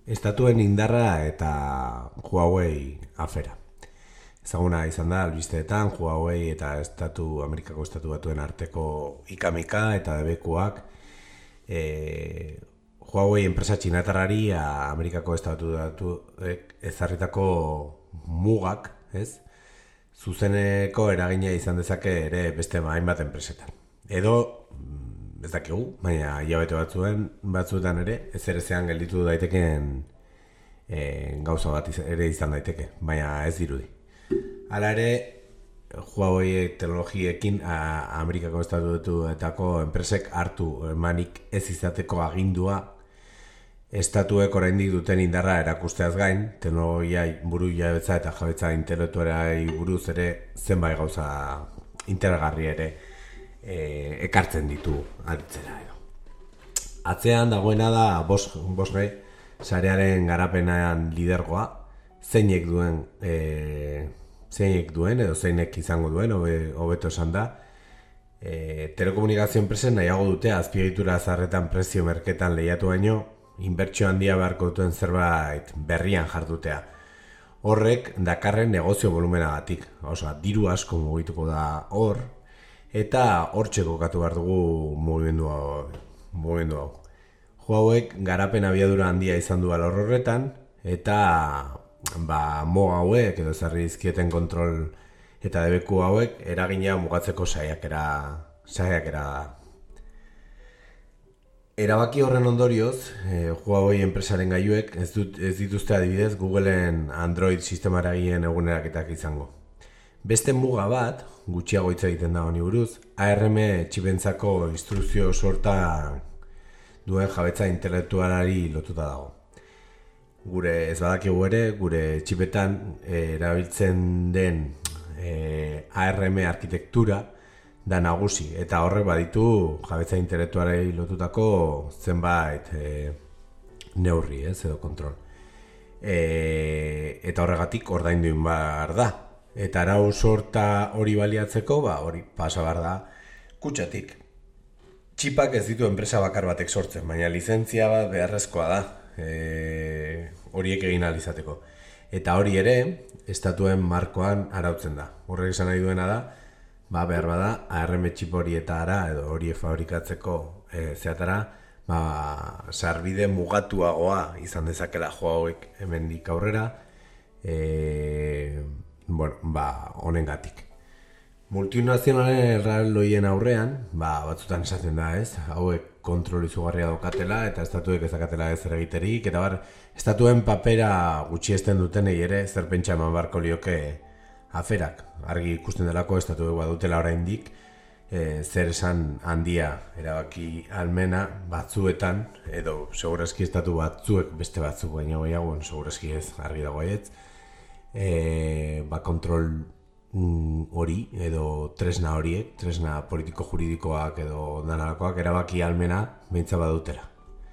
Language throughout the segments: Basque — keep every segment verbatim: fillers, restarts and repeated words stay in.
Estatuen indarra eta Huawei afera. Ezaguna izan da, albisteetan, Huawei eta estatu, Amerikako estatu batuen arteko ikamika eta debekuak e, Huawei enpresa txinatarrari Amerikako estatu batuek ezarritako mugak, ez? Zuzeneko eragina izan dezake ere beste hainbat enpresetan. Edo, ez dakigu, baina hilabete batzuen batzuetan ere, ez ere zean gelditu daitekeen e, gauza bat ere izan daiteke, baina ez dirudi. Hala ere, Huawei teknologiekin a, Amerikako estatuetako enpresek hartu emanik ez izateko agindua estatuek oraindik duten indarra erakusteaz gain, teknologiai buru jabetza eta jabetza intelektualei buruz ere zenbait gauza interesgarri ere e, ekartzen ditu aritzera edo. Atzean dagoena da Bosge sarearen garapenean lidergoa, zeinek duen e, zeinek duen edo zeinek izango duen hobeto esan da. E, telekomunikazio enpresen nahiago dute azpiegitura zarretan prezio merketan lehiatu baino inbertsio handia beharko duten zerbait berrian jardutea. Horrek dakarren negozio volumenagatik, osea, diru asko mugituko da hor, eta hortxe kokatu behar dugu mugimendu hau. Huaweiek garapen abiadura handia izan du alor horretan, eta ba, mo hauek edo ezarri dizkieten kontrol eta debeku hauek eragina mugatzeko saiakera saiakera da. Erabaki horren ondorioz, eh, Huawei enpresaren gailuek ez, dut, ez dituzte adibidez Googleen Android sistemara gien eguneraketak izango. Beste muga bat, gutxiago hitz egiten da honi buruz, A R M txipentzako instrukzio sorta duen jabetza intelektualari lotuta dago. Gure ez badakigu ere, gure txipetan eh, erabiltzen den eh, A R M arkitektura da nagusi, eta horrek baditu jabetza intelektualei lotutako zenbait e, neurri, ez, edo kontrol. E, eta horregatik ordaindu behar da. Eta arau sorta hori baliatzeko, ba, hori pasa behar da kutxatik. Txipak ez ditu enpresa bakar batek sortzen, baina lizentzia bat beharrezkoa da e, horiek egin ahal izateko. Eta hori ere, estatuen markoan arautzen da. Horrek esan nahi duena da, ba, behar bada, A R M txip horietara edo hori fabrikatzeko e, zeatara, ba, sarbide mugatuagoa izan dezakela Huaweiek hemendik aurrera, e, bueno, ba, honengatik. Multinazionalen erraldoien aurrean, ba, batzutan esaten da, ez? Hauek kontrol izugarria daukatela eta estatuek ezakatela ez zer egiterik, eta bar, estatuen papera gutxiesten dutenei ere zer pentsa eman beharko lioke aferak. Argi ikusten delako estatuek badutela oraindik e, zer esan handia erabaki almena batzuetan, edo segurazki estatu batzuek beste batzuk baina goiagoen, segurazki ez, argi dago aietz, e, ba kontrol mm, hori edo tresna horiek, tresna politiko-juridikoak edo danalakoak erabaki almena beintza badutela.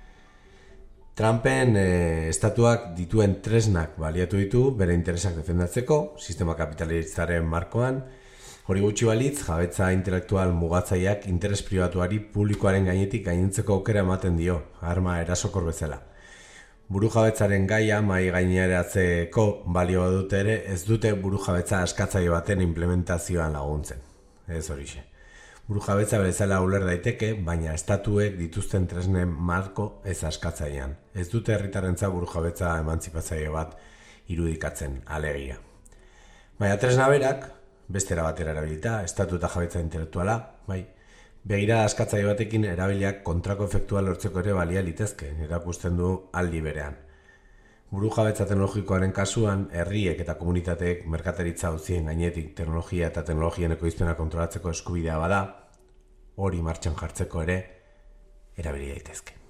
Trumpen e, estatuak dituen tresnak baliatu ditu bere interesak defendatzeko, sistema kapitalistaren markoan, hori gutxi balitz, jabetza intelektual mugatzaileak interes pribatuari publikoaren gainetik gainentzeko aukera ematen dio, arma erasokor bezala. Buru jabetzaren gaia mai gaineratzeko balio dute ere, ez dute buru jabetza askatzaile baten implementazioan laguntzen. Ez horixe. Burujabetza bezala uler daiteke, baina estatuek dituzten tresnen marko ez askatzailean. Ez dute herritarrentza burujabetza emantzipatzaile bat irudikatzen, alegia. Baina tresna berak, bestera batera erabilita, estatu eta jabetza intelektuala, bai, begira askatzaile batekin erabiliak kontrako efektua lortzeko ere balia litezke, erakusten du aldi berean. Burujabetza teknologikoaren kasuan, herriek eta komunitateek merkataritza auzien gainetik teknologia eta teknologien ekoizpena kontrolatzeko eskubidea bada, hori martxan jartzeko ere erabili daitezke.